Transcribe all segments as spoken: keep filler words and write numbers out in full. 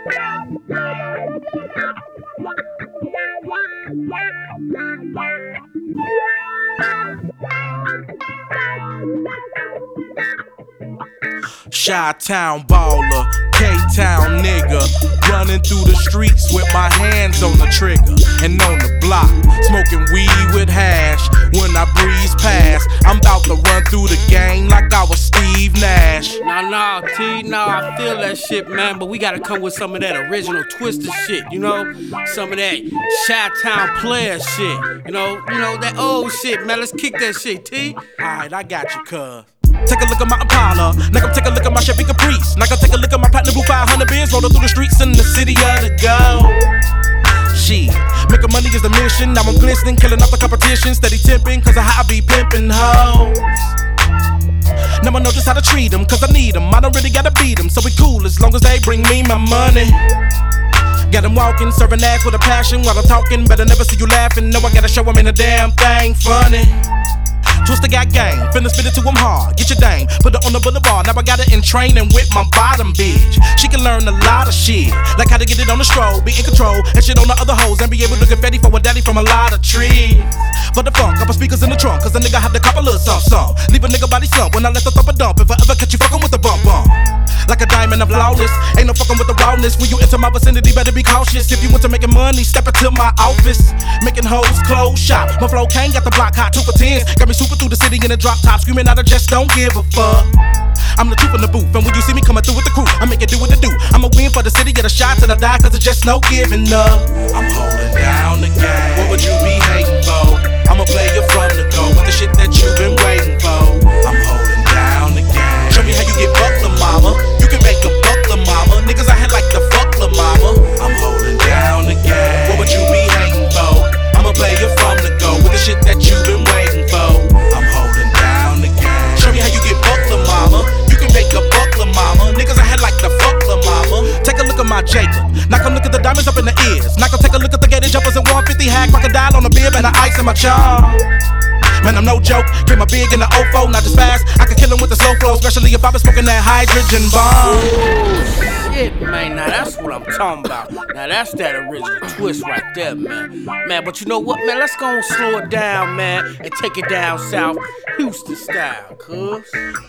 Chi-Town baller, K-Town nigga, running through the streets with my hands on the trigger and on the block, smoking weed with hash. When I breeze past, I'm about to run through the game like I was Steve Nash. Nah, nah, T, nah, I feel that shit, man, but we gotta come with some of that original Twister shit, you know? Some of that Chi-Town player shit, you know? You know, that old shit, man, let's kick that shit, T. Alright, I got you, cuz. Take a look at my Impala, now come take a look at my Chevy Caprice. Now come take a look at my Platinum Blue five hundred Benz, rolling through the streets in the city of the gold. Shit, making money is the mission. Now I'm glistening, killing off the competition, steady tipping, cause of how I be pimping hoes. Now I know just how to treat them, cause I need them. I don't really gotta beat them, so we cool as long as they bring me my money. Got them walking, serving ass with a passion while I'm talking. Better never see you laughing. No, I gotta show them in a damn thing funny. Twister got game, finna spit it to him hard. Get your dame, put it on the boulevard. Now I got it in training with my bottom bitch. She can learn a lot of shit, like how to get it on the stroll, be in control, and shit on the other hoes, and be able to get ready for a daddy from a lot of trees. For the funk, couple speakers in the trunk, cause a nigga had to cop a little something, something. Leave a nigga body slump when I let the thump a dump. If I ever catch you fucking with a bump bump. Like a diamond, I'm flawless. Ain't no fucking with the rawness. When you enter my vicinity, better be cautious. If you want to making money, step into my office. Making hoes close shop. My flow cane got the block hot, two for tens. Got me super through the city in a drop top, screaming out, I just don't give a fuck. I'm the truth in the booth, and when you see me coming through with the crew, I make it do what it do. I'ma win for the city, get a shot till I die, cause it's just no giving up. I'm holding down the game. What would you be hating for? I'ma play you from the go with the shit that you've been waiting for. I'm holding down the game. Show me how you get bucked, la mama. You can make a buck, la mama. Niggas I had like the fuck, la mama. I'm holding down the game. What would you be hating for? I'ma play you from the go with the shit that you've been waiting for. I'm holding down the game. Show me how you get bucked, la mama. You can make a buck, la mama. Niggas I had like the fuck, la mama. Take a look at my Jacob. Now come look at the diamonds up in the ears. Now come take a look at the gated jumpers and one fifty hack crocodile on the bib and the ice in my charm. Man, I'm no joke. Came up big in the O F O, not just fast. I can kill him with the slow flow, especially if I been smoking that hydrogen bomb. Ooh, shit, man, now that's what I'm talking about. Now that's that original twist right there, man. Man, but you know what, man? Let's go and slow it down, man, and take it down south, Houston style, cuz.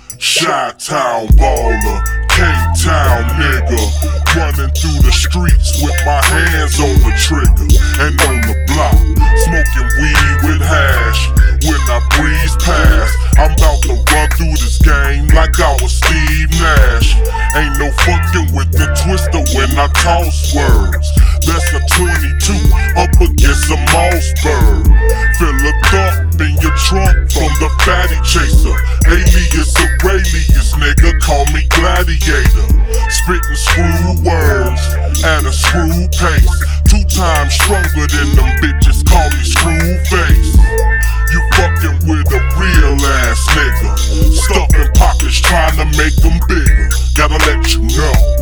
Chi-Town baller, K-Town nigga, running through the streets with my hands on the trigger and on the block, smoking weed with hash. When I breeze past, I'm about to run through this game like I was Steve Nash. Ain't no fucking with the Twister when I toss words. That's a twenty-two up against a Mossberg. Fill a thump in your trunk from the fatty chaser. Alias Aurelius, nigga, call me Gladiator. Spitting screw words at a screw pace. Two times stronger than them bitches, call me Screwface. You fucking with a real ass nigga, stuffing pockets trying to make them bigger. Gotta let you know.